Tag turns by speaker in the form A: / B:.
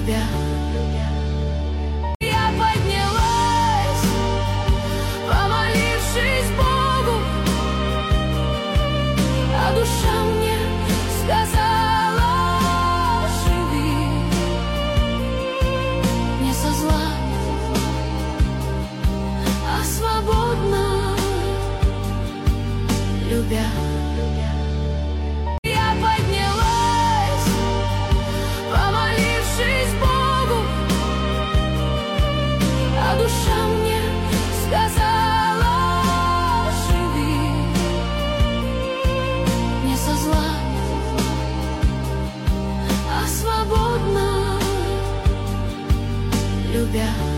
A: любя. Я поднялась, помолившись Богу, а душа мне сказала: живи, не со зла, а свободно, любя. Я поднялась, помолившись Богу, а душа мне сказала: живи, не со зла, а свободно, любя.